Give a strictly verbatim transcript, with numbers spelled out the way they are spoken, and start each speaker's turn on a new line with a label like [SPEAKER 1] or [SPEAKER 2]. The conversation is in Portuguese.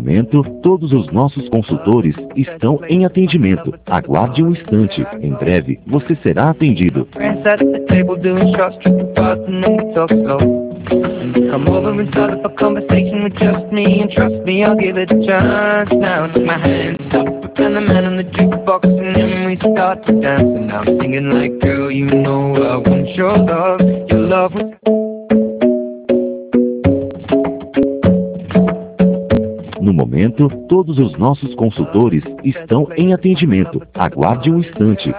[SPEAKER 1] momento, todos os nossos consultores estão em atendimento. Aguarde um instante. Em breve, você será atendido.
[SPEAKER 2] Come over and start up a conversation with just me, and trust me, I'll give it a chance. Now take my hands up, and the man on the jukebox, and then we start to dance. And I'm singing like, girl, you know I want your love, your love was...
[SPEAKER 1] No momento, todos os nossos consultores estão em atendimento. Aguarde um instante.